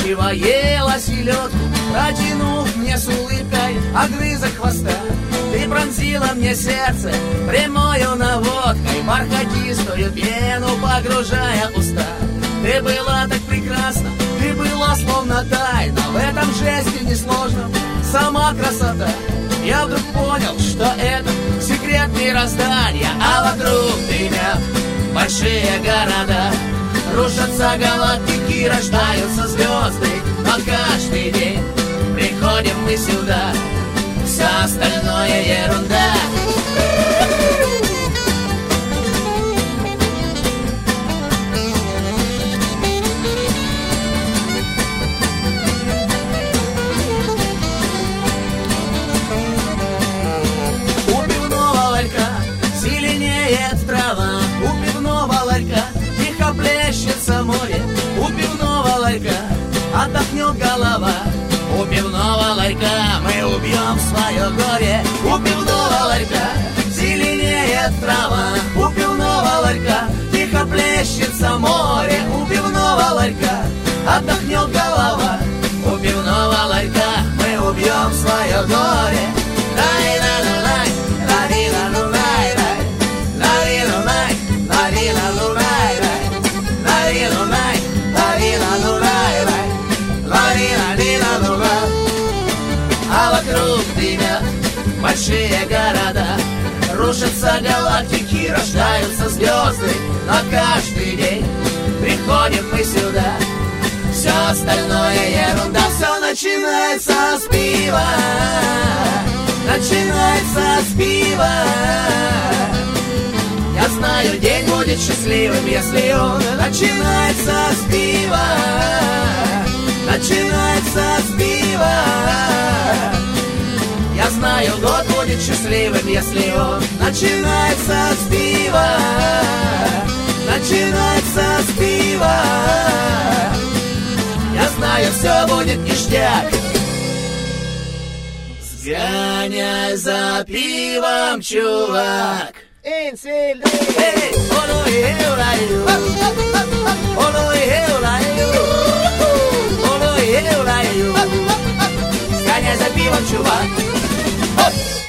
Удачливо ела селедку, протянув мне с улыбкой огрызок хвоста. Ты пронзила мне сердце прямою наводкой, бархатистую пену погружая уста. Ты была так прекрасна, ты была словно тайна, в этом жесте несложном сама красота. Я вдруг понял, что это секрет мироздания, а вокруг дымят большие города. Рушатся галактики, рождаются звезды, но каждый день приходим мы сюда, все остальное ерунда. У пивного ларька зеленеет трава, у пивного ларька тихо плещется море, у пивного ларька отдохнет голова. У пивного ларька мы убьем свое горе, у пивного ларька зеленеет трава, у пивного ларька тихо плещется море, у пивного ларька отдохнет голова. У пивного ларька мы убьем свое горе. А вокруг дымят большие города, рушатся галактики, рождаются звезды, но каждый день приходим мы сюда, все остальное ерунда. Все начинается с пива, начинается с пива. Я знаю, день будет счастливым, если он начинается с пива, начинается с пива. Я знаю, год будет счастливым, если он начинается с пива, начинается с пива. Я знаю, все будет ништяк. Сгоняй за пивом, чувак. Сгоняй за пивом, чувак.